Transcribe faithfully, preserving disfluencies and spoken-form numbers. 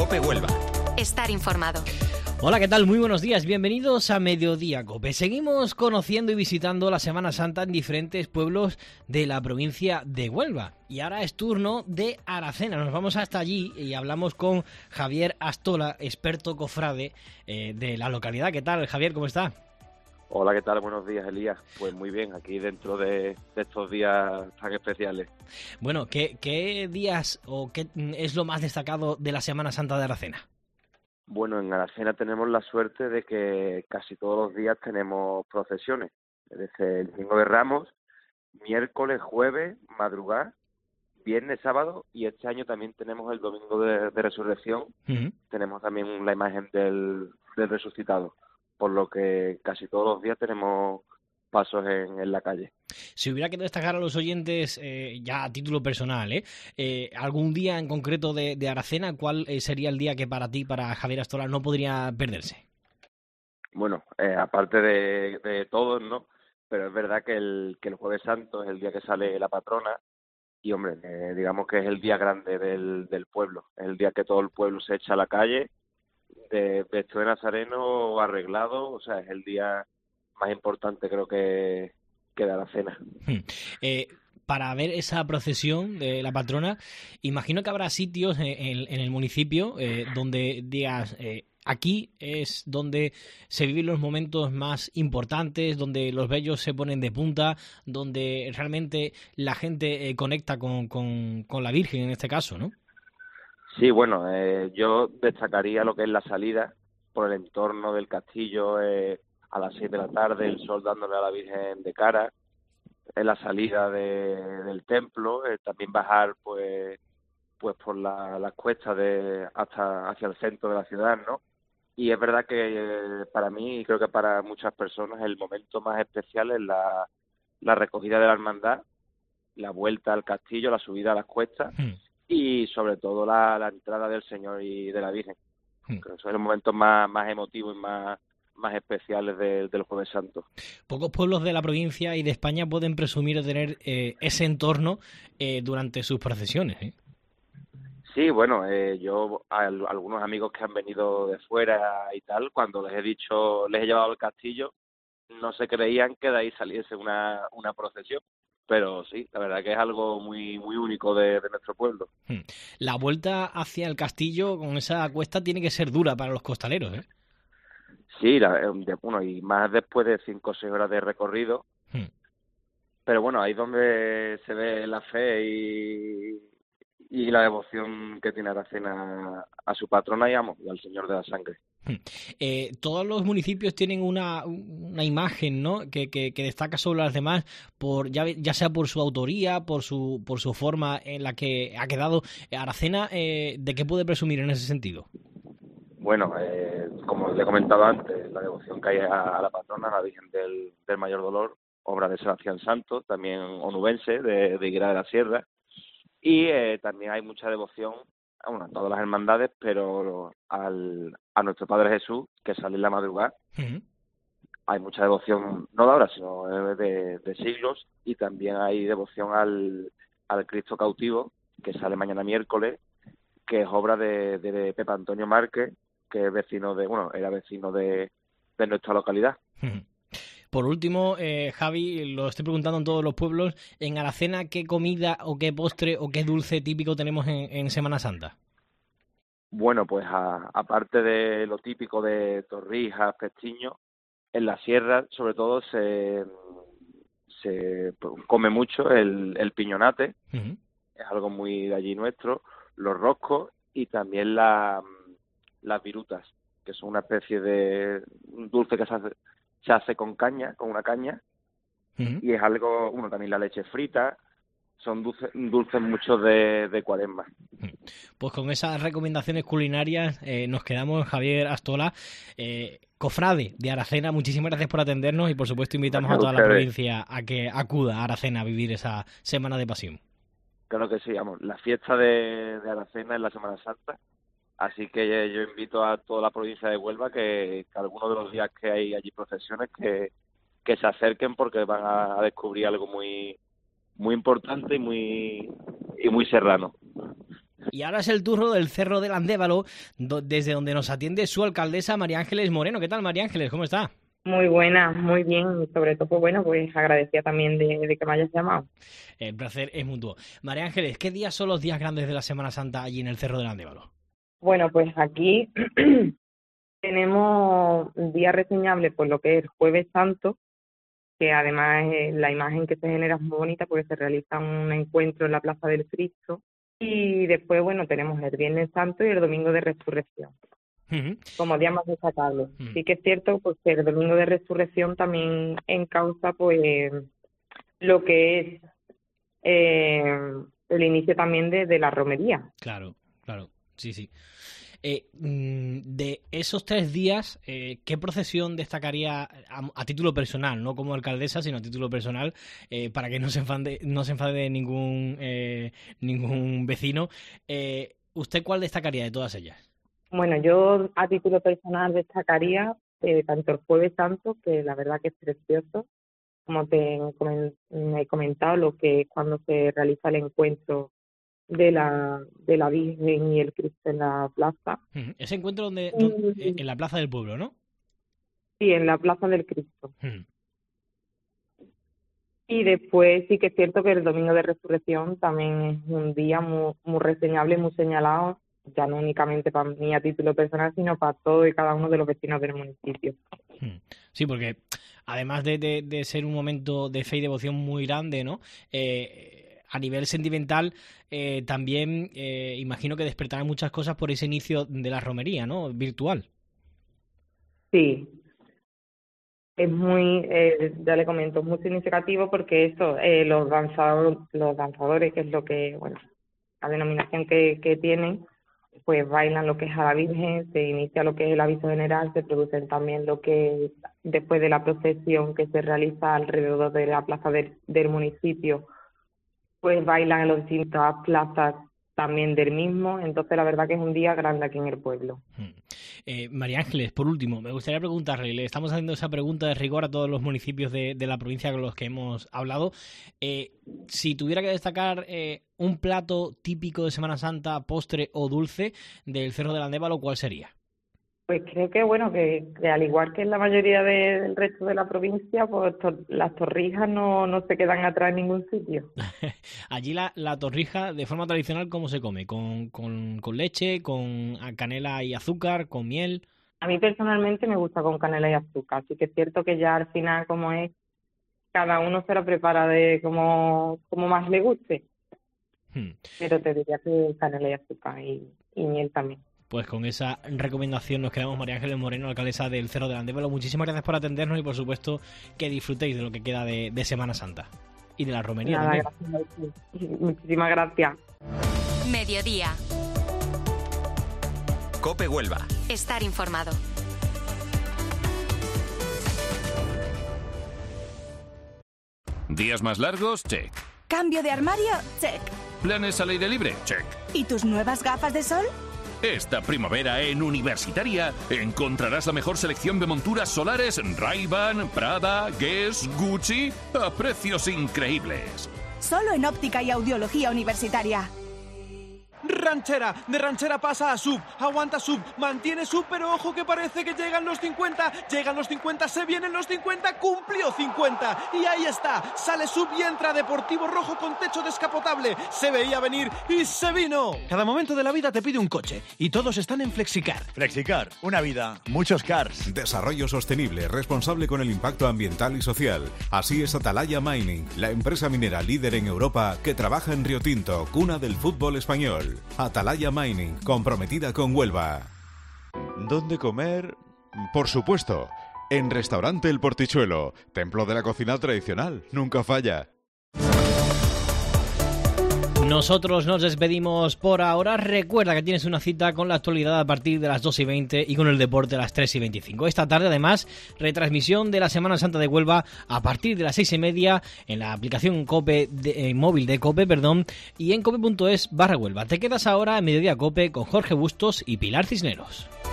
COPE Huelva. Estar informado. Hola, ¿qué tal? Muy buenos días, bienvenidos a Mediodía COPE. Seguimos conociendo y visitando la Semana Santa en diferentes pueblos de la provincia de Huelva. Y ahora es turno de Aracena. Nos vamos hasta allí y hablamos con Javier Astola, experto cofrade eh, de la localidad. ¿Qué tal, Javier? ¿Cómo está? Hola, ¿qué tal? Buenos días, Elías. Pues muy bien, aquí dentro de, de estos días tan especiales. Bueno, ¿qué, qué días o qué es lo más destacado de la Semana Santa de Aracena? Bueno, en Aracena tenemos la suerte de que casi todos los días tenemos procesiones. Desde el Domingo de Ramos, miércoles, jueves, madrugada, viernes, sábado, y este año también tenemos el Domingo de, de Resurrección. Uh-huh. Tenemos también la imagen del, del resucitado, por lo que casi todos los días tenemos pasos en, en la calle. Si hubiera que destacar a los oyentes, eh, ya a título personal, ¿eh? Eh, algún día en concreto de, de Aracena, ¿cuál eh, sería el día que para ti, para Javier Astola, no podría perderse? Bueno, eh, aparte de, de todos, ¿no? Pero es verdad que el, que el Jueves Santo es el día que sale la patrona y, hombre, eh, digamos que es el día grande del, del pueblo. Es el día que todo el pueblo se echa a la calle, de vestido de nazareno arreglado, o sea, es el día más importante creo que, que de Aracena. Hmm. Eh, para ver esa procesión de la patrona, imagino que habrá sitios en, en, en el municipio eh, donde digas, eh, aquí es donde se viven los momentos más importantes, donde los vellos se ponen de punta, donde realmente la gente eh, conecta con, con, con la Virgen en este caso, ¿no? Sí, bueno, eh, yo destacaría lo que es la salida por el entorno del castillo, eh, a las seis de la tarde, el sol dándole a la Virgen de cara, en la salida de, del templo, eh, también bajar pues pues por la, las cuestas de hasta hacia el centro de la ciudad, ¿no? Y es verdad que eh, para mí y creo que para muchas personas el momento más especial es la, la recogida de la hermandad, la vuelta al castillo, la subida a las cuestas mm. y sobre todo la, la entrada del Señor y de la Virgen. Mm. Creo que son los momentos más, más emotivos y más más especiales de, del Jueves Santo. Pocos pueblos de la provincia y de España pueden presumir de tener eh, ese entorno eh, durante sus procesiones, ¿eh? Sí, bueno, eh, yo a, a algunos amigos que han venido de fuera y tal, cuando les he dicho, les he llevado al castillo, no se creían que de ahí saliese una, una procesión. Pero sí, la verdad que es algo muy muy único de, de nuestro pueblo. La vuelta hacia el castillo con esa cuesta tiene que ser dura para los costaleros, ¿eh? Sí, la, de, bueno, y más después de cinco o seis horas de recorrido. Hmm. Pero bueno, ahí es donde se ve la fe y, y la devoción que tiene Aracena a su patrona y, amo, y al Señor de la Sangre. Hmm. Eh, todos los municipios tienen una, una imagen, ¿no? que, que, que destaca sobre las demás, por ya, ya sea por su autoría, por su, por su forma en la que ha quedado. Aracena, eh, ¿de qué puede presumir en ese sentido? Bueno, eh, como le he comentado antes, la devoción que hay a, a la patrona, a la Virgen del, del Mayor Dolor, obra de Sebastián Santos, también onubense, de, de Higuera de la Sierra, y eh, también hay mucha devoción a, bueno, a todas las hermandades, pero al, a nuestro Padre Jesús, que sale en la madrugada. Uh-huh. Hay mucha devoción, no de ahora, sino de, de siglos, y también hay devoción al, al Cristo cautivo, que sale mañana miércoles, que es obra de, de, de Pepe Antonio Márquez, que es vecino de, bueno, era vecino de, de nuestra localidad. Por último, eh, Javi, lo estoy preguntando en todos los pueblos, en Aracena, ¿qué comida o qué postre o qué dulce típico tenemos en, en Semana Santa? Bueno, pues a, aparte de lo típico de torrijas, pestiños, en la sierra sobre todo se, se come mucho el, el piñonate, uh-huh. Es algo muy de allí nuestro, los roscos y también la las virutas, que son una especie de dulce que se hace, se hace con caña, con una caña, uh-huh. Y es algo, bueno, también la leche frita, son dulces, dulces muchos de, de Cuaresma. Pues con esas recomendaciones culinarias eh, nos quedamos, Javier Astola, eh, cofrade de Aracena, muchísimas gracias por atendernos y por supuesto invitamos bueno, a toda ustedes. La provincia a que acuda a Aracena a vivir esa Semana de Pasión. Claro que sí, vamos, la fiesta de, de Aracena es la Semana Santa. Así que yo invito a toda la provincia de Huelva que, que algunos de los días que hay allí procesiones que, que se acerquen porque van a, a descubrir algo muy muy importante y muy y muy serrano. Y ahora es el turno del Cerro del Andévalo, do, desde donde nos atiende su alcaldesa María Ángeles Moreno. ¿Qué tal, María Ángeles? ¿Cómo está? Muy buena, muy bien. Sobre todo, pues bueno, pues agradecida también de, de que me hayas llamado. El placer es mutuo. María Ángeles, ¿qué días son los días grandes de la Semana Santa allí en el Cerro del Andévalo? Bueno, pues aquí tenemos un día reseñable por lo que es Jueves Santo, que además eh, la imagen que se genera es muy bonita porque se realiza un encuentro en la Plaza del Cristo. Y después, bueno, tenemos el Viernes Santo y el Domingo de Resurrección, uh-huh. como días más destacables. Uh-huh. Sí que es cierto pues, que el Domingo de Resurrección también encausa pues lo que es eh, el inicio también de, de la romería. Claro, claro, sí, sí. Eh, de esos tres días, eh, ¿qué procesión destacaría a, a título personal, no como alcaldesa, sino a título personal, eh, para que no se enfade, no se enfade ningún eh, ningún vecino? Eh, ¿Usted cuál destacaría de todas ellas? Bueno, yo a título personal destacaría eh, tanto el Jueves Santo, que la verdad que es precioso, como te he comentado, lo que es cuando se realiza el encuentro de la de la Virgen y el Cristo en la plaza. Ese encuentro donde, donde en la plaza del pueblo, ¿no? Sí, en la Plaza del Cristo. Uh-huh. Y después sí que es cierto que el Domingo de Resurrección también es un día muy, muy reseñable, muy señalado, ya no únicamente para mí a título personal, sino para todos y cada uno de los vecinos del municipio. Sí, porque además de, de, de ser un momento de fe y devoción muy grande, ¿no? Eh, a nivel sentimental, eh, también eh, imagino que despertarán muchas cosas por ese inicio de la romería, ¿no? Virtual. Sí. Es muy, eh, ya le comento, muy significativo porque eso, eh, los danzadores, los danzadores, que es lo que, bueno, la denominación que, que tienen, pues bailan lo que es a la Virgen, se inicia lo que es el aviso general, se producen también lo que es, después de la procesión que se realiza alrededor de la plaza del, del municipio, pues bailan en las distintas plazas también del mismo, entonces la verdad que es un día grande aquí en el pueblo. Eh, María Ángeles, por último, me gustaría preguntarle, le estamos haciendo esa pregunta de rigor a todos los municipios de, de la provincia con los que hemos hablado, eh, si tuviera que destacar eh, un plato típico de Semana Santa, postre o dulce del Cerro del Andévalo, ¿cuál sería? Pues creo que, bueno, que, que al igual que en la mayoría de, del resto de la provincia, pues to, las torrijas no, no se quedan atrás en ningún sitio. Allí la, la torrija, de forma tradicional, ¿cómo se come? ¿Con, con, con leche, con canela y azúcar, con miel? A mí personalmente me gusta con canela y azúcar, así que es cierto que ya al final, como es, cada uno se lo prepara de como, como más le guste. Hmm. Pero te diría que canela y azúcar y, y miel también. Pues con esa recomendación nos quedamos. María Ángeles Moreno, alcaldesa del Cerro del Andévalo. Muchísimas gracias por atendernos y por supuesto que disfrutéis de lo que queda de, de Semana Santa y de la romería. Nada, también. Gracias. Muchísimas gracias. Mediodía. COPE Huelva. Estar informado. ¿Días más largos? Check. ¿Cambio de armario? Check. ¿Planes al aire libre? Check. ¿Y tus nuevas gafas de sol? Esta primavera en Universitaria encontrarás la mejor selección de monturas solares Ray-Ban, Prada, Guess, Gucci a precios increíbles. Solo en Óptica y Audiología Universitaria. Ranchera, de ranchera pasa a sub, aguanta sub, mantiene sub, pero ojo que parece que llegan los cincuenta, llegan los cincuenta, se vienen los cincuenta, cumplió cincuenta, y ahí está, sale sub y entra Deportivo Rojo con techo descapotable, se veía venir y se vino. Cada momento de la vida te pide un coche, y todos están en Flexicar. Flexicar, una vida, muchos cars. Desarrollo sostenible, responsable con el impacto ambiental y social. Así es Atalaya Mining, la empresa minera líder en Europa que trabaja en Río Tinto, cuna del fútbol español. Atalaya Mining, comprometida con Huelva. ¿Dónde comer? Por supuesto, en Restaurante El Portichuelo, templo de la cocina tradicional, nunca falla. Nosotros nos despedimos por ahora. Recuerda que tienes una cita con la actualidad a partir de las dos y veinte y con el deporte a las tres y veinticinco. Esta tarde, además, retransmisión de la Semana Santa de Huelva a partir de las seis y media en la aplicación COPE de, eh, móvil de COPE, perdón, y en cope punto es barra Huelva. Te quedas ahora en Mediodía COPE con Jorge Bustos y Pilar Cisneros.